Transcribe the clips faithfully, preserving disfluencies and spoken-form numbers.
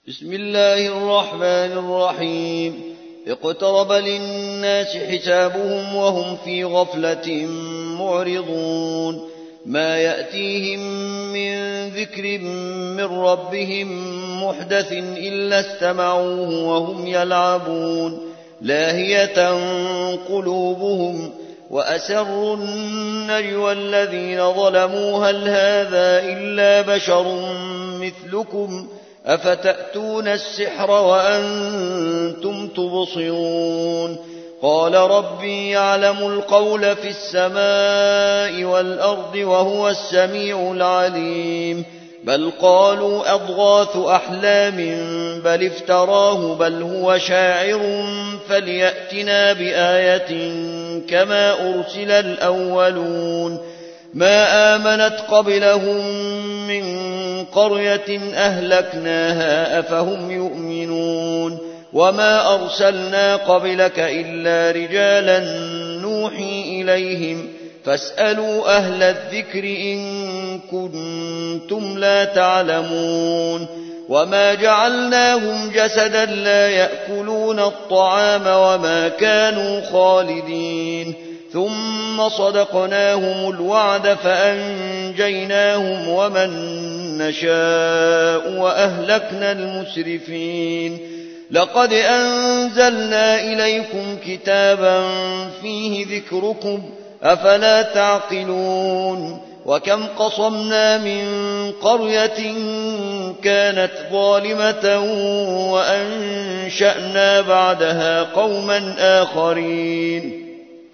بسم الله الرحمن الرحيم اقترب للناس حسابهم وهم في غفلة معرضون ما يأتيهم من ذكر من ربهم محدث إلا استمعوه وهم يلعبون لاهية قلوبهم وأسروا النجوى الذين ظلموا هل هذا إلا بشر مثلكم أفتأتون السحر وأنتم تبصرون قال ربي يعلم القول في السماء والأرض وهو السميع العليم بل قالوا أضغاث أحلام بل افتراه بل هو شاعر فليأتنا بآية كما أرسل الأولون ما آمنت قبلهم من قرية أهلكناها أفهم يؤمنون وما أرسلنا قبلك إلا رجالا نوحي إليهم فاسألوا أهل الذكر إن كنتم لا تعلمون وما جعلناهم جسدا لا يأكلون الطعام وما كانوا خالدين ثم صدقناهم الوعد فأنجيناهم ومن نشاء وأهلكنا المسرفين لقد أنزلنا إليكم كتابا فيه ذكركم أفلا تعقلون وكم قصمنا من قرية كانت ظالمة وأنشأنا بعدها قوما آخرين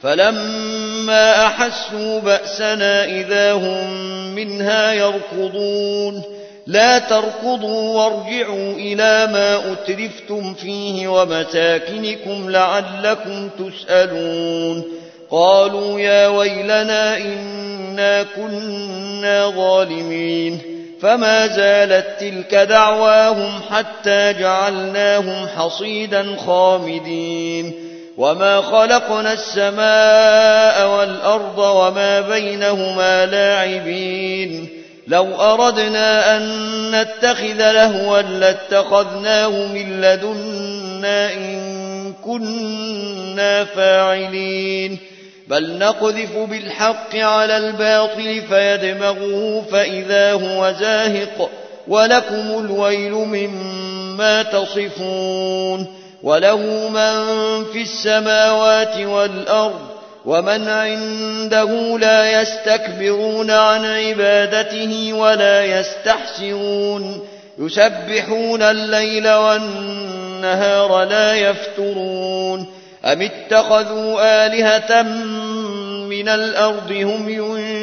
فلما أحسوا بأسنا إذا هم منها يركضون لا تركضوا وارجعوا إلى ما أترفتم فيه ومساكنكم لعلكم تسألون قالوا يا ويلنا إنا كنا ظالمين فما زالت تلك دعواهم حتى جعلناهم حصيدا خامدين وما خلقنا السماء والأرض وما بينهما لاعبين لو أردنا أن نتخذ لهوا لاتخذناه من لدنا إن كنا فاعلين بل نقذف بالحق على الباطل فيدمغه فإذا هو زاهق ولكم الويل مما تصفون وله من في السماوات والأرض ومن عنده لا يستكبرون عن عبادته ولا يستحسرون يسبحون الليل والنهار لا يفترون أم اتخذوا آلهة من الأرض هم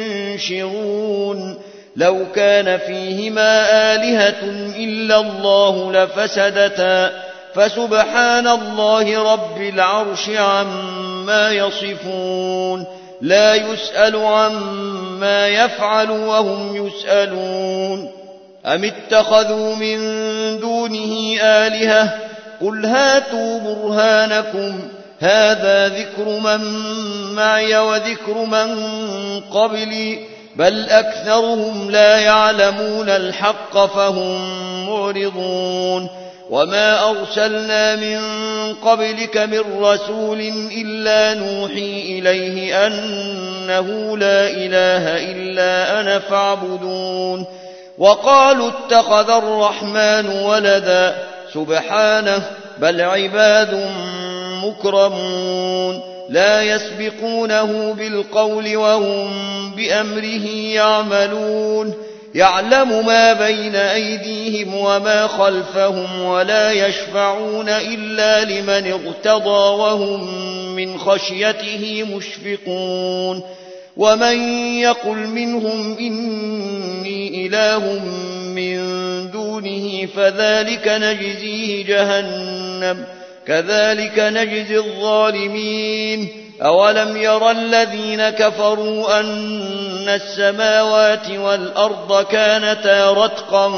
ينشرون لو كان فيهما آلهة إلا الله لفسدتا فسبحان الله رب العرش عما يصفون لا يسأل عما يفعل وهم يسألون أم اتخذوا من دونه آلهة قل هاتوا برهانكم هذا ذكر من معي وذكر من قبلي بل أكثرهم لا يعلمون الحق فهم معرضون وما أرسلنا من قبلك من رسول إلا نوحي إليه أنه لا إله إلا أنا فاعبدون وقالوا اتخذ الرحمن ولدا سبحانه بل عباد مكرمون لا يسبقونه بالقول وهم بأمره يعملون يعلم ما بين أيديهم وما خلفهم ولا يشفعون إلا لمن ارتضى وهم من خشيته مشفقون ومن يقل منهم إني إله من دونه فذلك نجزيه جهنم كذلك نجزي الظالمين أولم ير الذين كفروا أن السماوات والأرض كانتا رتقا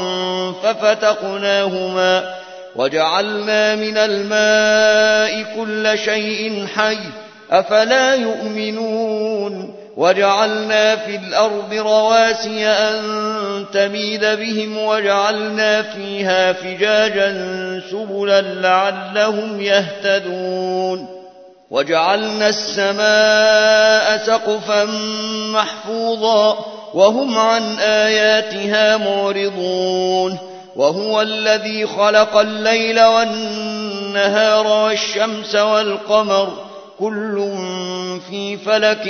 ففتقناهما وجعلنا من الماء كل شيء حي أفلا يؤمنون وجعلنا في الأرض رواسي أن تميد بهم وجعلنا فيها فجاجا سبلا لعلهم يهتدون وجعلنا السماء سقفا محفوظا وهم عن آياتها معرضون وهو الذي خلق الليل والنهار والشمس والقمر كل في فلك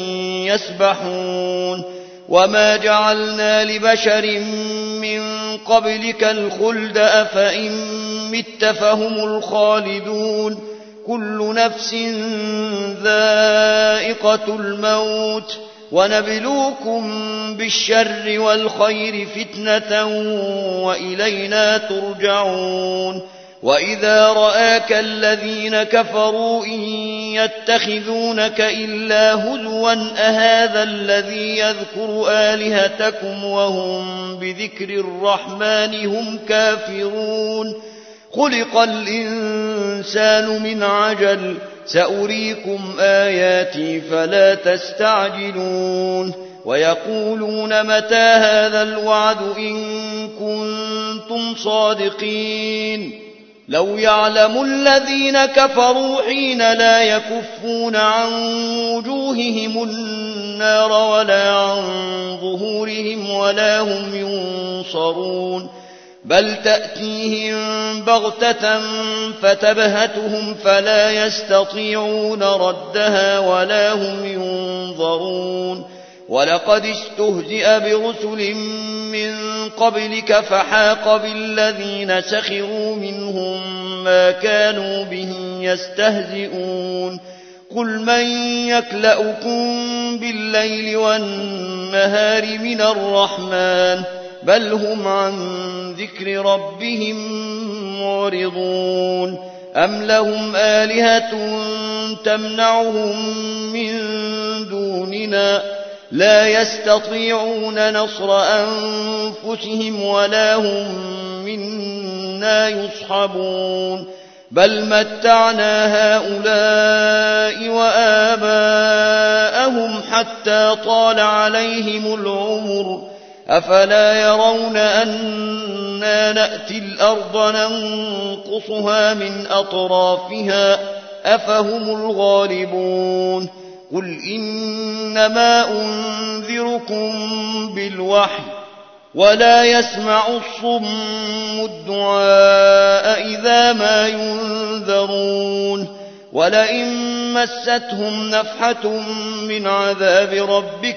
يسبحون وما جعلنا لبشر من قبلك الخلد أفإن مت فهم الخالدون كل نفس ذائقة الموت ونبلوكم بالشر والخير فتنة وإلينا ترجعون وإذا رآك الذين كفروا إن يتخذونك إلا هزوا أهذا الذي يذكر آلهتكم وهم بذكر الرحمن هم كافرون خلق الإنسان من عجل سأريكم آياتي فلا تستعجلون ويقولون متى هذا الوعد إن كنتم صادقين لو يعلم الذين كفروا حين لا يكفون عن وجوههم النار ولا عن ظهورهم ولا هم ينصرون بل تأتيهم بغتة فتبهتهم فلا يستطيعون ردها ولا هم ينظرون ولقد استهزئ برسل من قبلك فحاق بالذين سخروا منهم ما كانوا به يستهزئون قل من يكلأكم بالليل والنهار من الرحمن بل هم عن ذكر ربهم معرضون أم لهم آلهة تمنعهم من دوننا لا يستطيعون نصر أنفسهم ولا هم منا يصحبون بل متعنا هؤلاء وآباءهم حتى طال عليهم العمر أفلا يرون أنا نأتي الأرض ننقصها من أطرافها أفهم الغالبون قل إنما أنذركم بالوحي ولا يسمع الصم الدعاء إذا ما ينذرون ولئن مستهم نفحة من عذاب ربك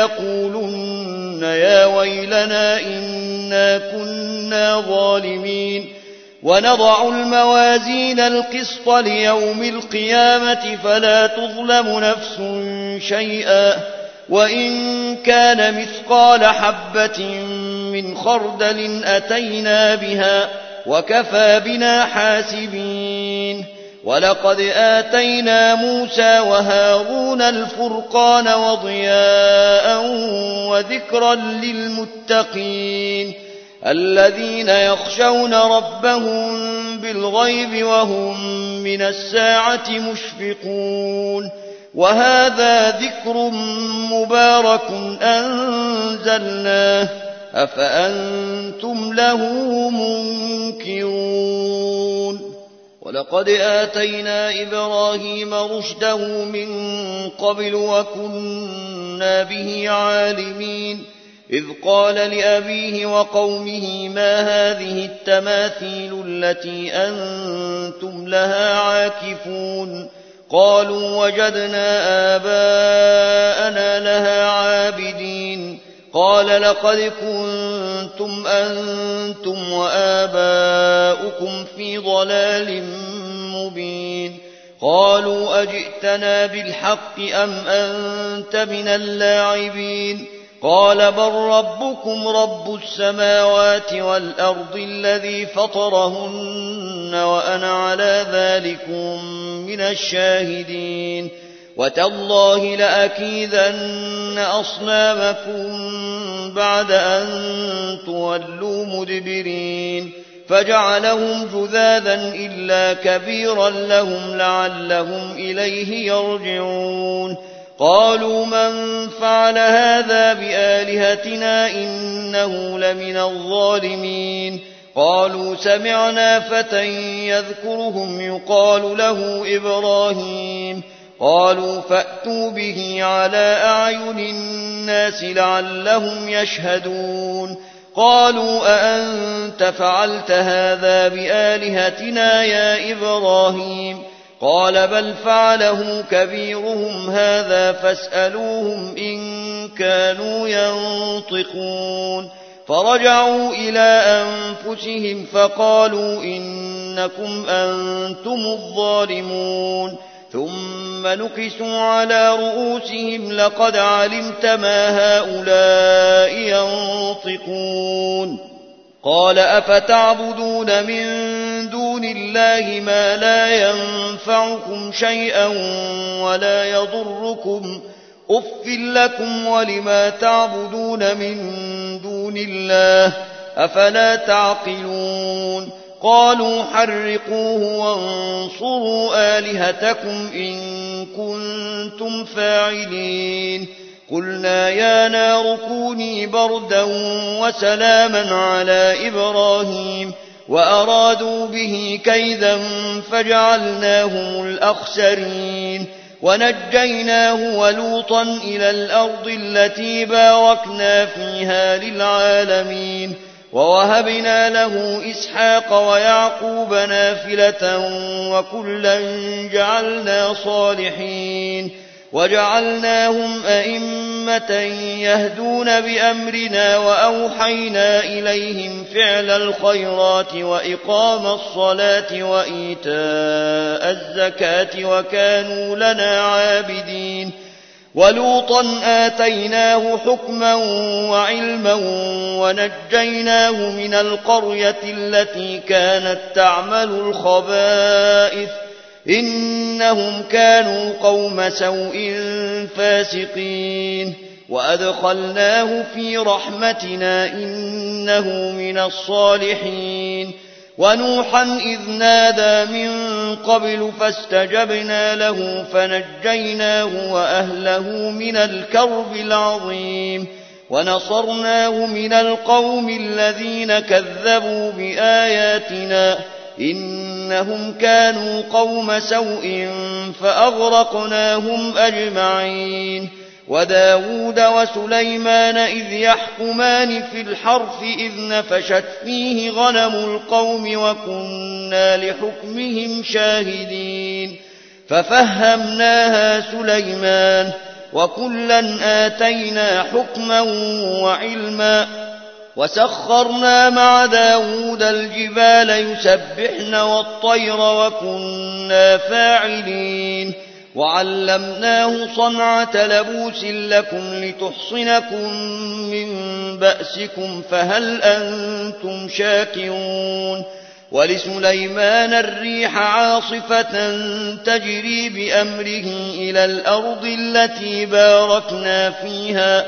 ليقولن يا ويلنا إنا كنا ظالمين ونضع الموازين القسط ليوم القيامة فلا تظلم نفس شيئا وإن كان مثقال حبة من خردل أتينا بها وكفى بنا حاسبين ولقد آتينا موسى وهارون الفرقان وضياء وذكرا للمتقين الذين يخشون ربهم بالغيب وهم من الساعة مشفقون وهذا ذكر مبارك أنزلناه أفأنتم له منكرون ولقد آتينا إبراهيم رشده من قبل وكنا به عالمين إذ قال لأبيه وقومه ما هذه التماثيل التي أنتم لها عاكفون قالوا وجدنا آباءنا لها عابدين قال لقد كنتم أنتم وآباؤكم في ضلال مبين قالوا أجئتنا بالحق أم أنت من اللاعبين قال بل ربكم رب السماوات والأرض الذي فطرهن وأنا على ذلكم من الشاهدين وتالله لأكيدن أصنامكم بعد أن تولوا مدبرين فجعلهم جذاذا إلا كبيرا لهم لعلهم إليه يرجعون قالوا من فعل هذا بآلهتنا إنه لمن الظالمين قالوا سمعنا فتى يذكرهم يقال له إبراهيم قالوا فأتوا به على أعين الناس لعلهم يشهدون قالوا أأنت فعلت هذا بآلهتنا يا إبراهيم قال بل فعله كبيرهم هذا فاسألوهم إن كانوا ينطقون فرجعوا إلى أنفسهم فقالوا إنكم أنتم الظالمون ثم نكسوا على رؤوسهم لقد علمت ما هؤلاء ينطقون قال أفتعبدون من دون الله ما لا ينفعكم شيئا ولا يضركم أف لكم ولما تعبدون من دون الله أفلا تعقلون قالوا حرقوه وانصروا آلهتكم إن كنتم فاعلين قلنا يا نار كوني بردا وسلاما على إبراهيم وأرادوا به كيدا فجعلناهم الأخسرين ونجيناه ولوطا إلى الأرض التي باركنا فيها للعالمين ووهبنا له إسحاق ويعقوب نافلة وكلا جعلنا صالحين وجعلناهم أئمة يهدون بأمرنا وأوحينا إليهم فعل الخيرات وإقام الصلاة وإيتاء الزكاة وكانوا لنا عابدين ولوطا آتيناه حكما وعلما ونجيناه من القرية التي كانت تعمل الخبائث إنهم كانوا قوم سوء فاسقين وأدخلناه في رحمتنا إنه من الصالحين ونوحا إذ نادى من قبل فاستجبنا له فنجيناه وأهله من الكرب العظيم ونصرناه من القوم الذين كذبوا بآياتنا إنهم كانوا قوم سوء فأغرقناهم أجمعين وداود وسليمان إذ يحكمان في الحرث إذ نفشت فيه غنم القوم وكنا لحكمهم شاهدين ففهمناها سليمان وكلا آتينا حكما وعلما وسخرنا مع داود الجبال يسبحن والطير وكنا فاعلين وعلمناه صنعة لبوس لكم لتحصنكم من بأسكم فهل أنتم شاكرون ولسليمان الريح عاصفة تجري بأمره إلى الأرض التي باركنا فيها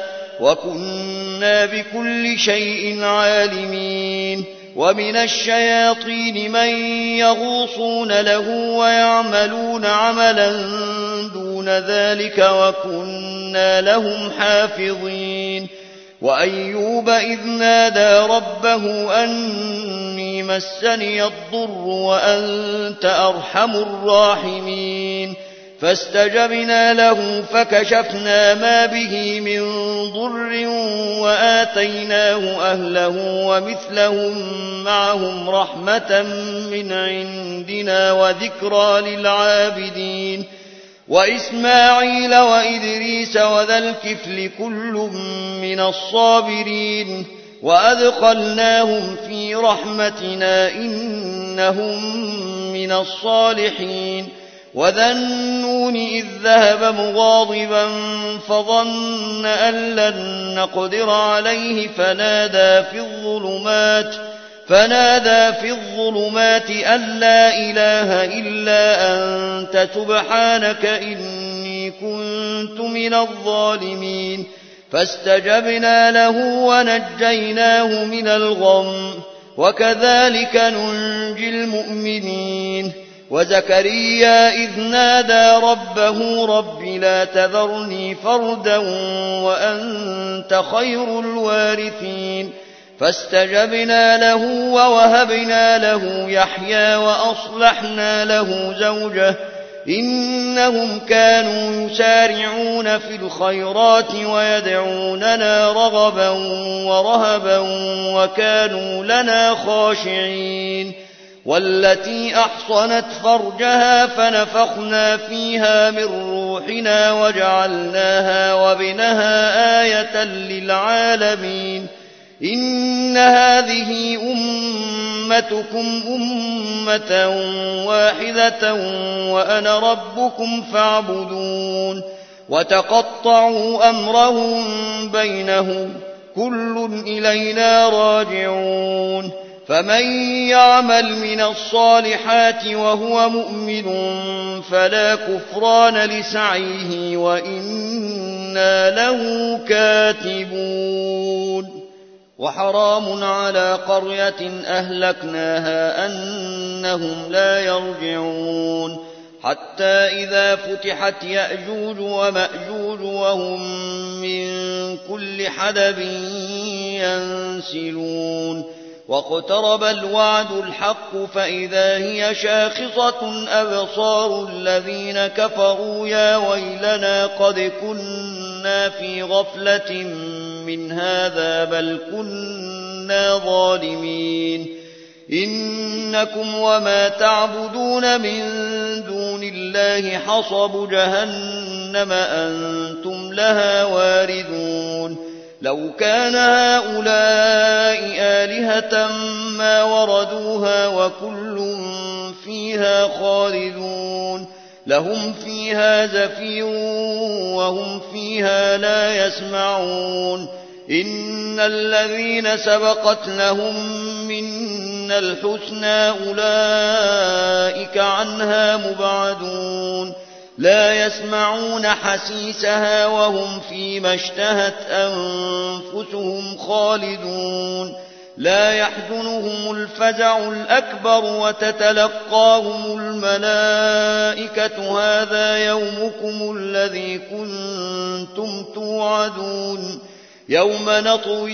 وكنا بكل شيء عالمين ومن الشياطين من يغوصون له ويعملون عملا دون ذلك وكنا لهم حافظين وأيوب إذ نادى ربه أني مسني الضر وأنت أرحم الراحمين فاستجبنا له فكشفنا ما به من ضر وآتيناه أهله ومثلهم معهم رحمة من عندنا وذكرى للعابدين وإسماعيل وإدريس وذا الكفل كل من الصابرين وأدخلناهم في رحمتنا إنهم من الصالحين وذا النون إذ ذهب مغاضبا فظن أن لن نقدر عليه فنادى في الظلمات فنادى في الظلمات أن لا إله إلا أنت سبحانك إني كنت من الظالمين فاستجبنا له ونجيناه من الغم وكذلك ننجي المؤمنين وزكريا إذ نادى ربه رب لا تذرني فردا وأنت خير الوارثين فاستجبنا له ووهبنا له يحيى وأصلحنا له زوجه إنهم كانوا يسارعون في الخيرات ويدعوننا رغبا ورهبا وكانوا لنا خاشعين والتي أحصنت فرجها فنفخنا فيها من روحنا وجعلناها وابنها آية للعالمين إن هذه أمتكم أمة واحدة وأنا ربكم فاعبدون وتقطعوا أمرهم بينهم كل إلينا راجعون فمن يعمل من الصالحات وهو مؤمن فلا كفران لسعيه وإنا له كاتبون وحرام على قرية أهلكناها أنهم لا يرجعون حتى إذا فتحت يأجوج ومأجوج وهم من كل حدب ينسلون واقترب الوعد الحق فإذا هي شاخصة أبصار الذين كفروا يا ويلنا قد كنا في غفلة من هذا بل كنا ظالمين إنكم وما تعبدون من دون الله حصب جهنم أنتم لها واردون لو كان هؤلاء آلهة ما وردوها وكل فيها خالدون لهم فيها زفير وهم فيها لا يسمعون إن الذين سبقت لهم منا الحسنى أولئك عنها مبعدون لا يسمعون حسيسها وهم فيما اشتهت أنفسهم خالدون لا يحزنهم الفزع الأكبر وتتلقاهم الملائكة هذا يومكم الذي كنتم توعدون يوم نطوي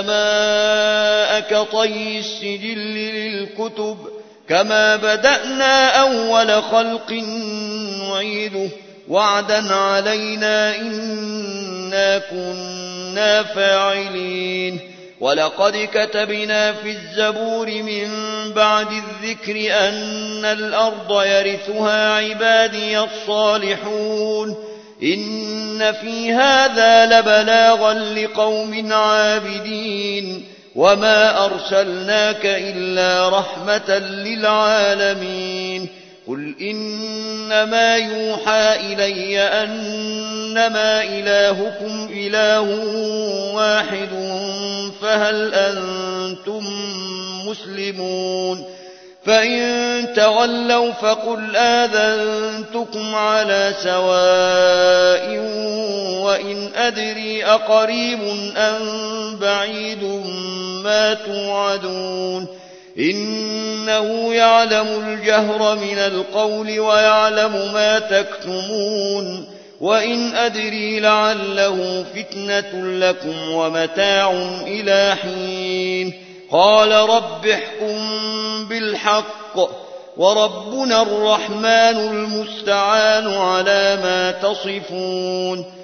السماء كطي السجل للكتب كما بدأنا أول خلق نعيده وعدا علينا إنا كنا فاعلين ولقد كتبنا في الزبور من بعد الذكر أن الأرض يرثها عبادي الصالحون إن في هذا لبلاغا لقوم عابدين وما أرسلناك إلا رحمة للعالمين قل إنما يوحى إلي أنما إلهكم إله واحد فهل أنتم مسلمون فإن تولوا فقل آذنتكم على سواء وإن أدري أقريب أم بعيد ما توعدون إنه يعلم الجهر من القول ويعلم ما تكتمون وإن أدري لعله فتنة لكم ومتاع إلى حين قال رب احكم بالحق وربنا الرحمن المستعان على ما تصفون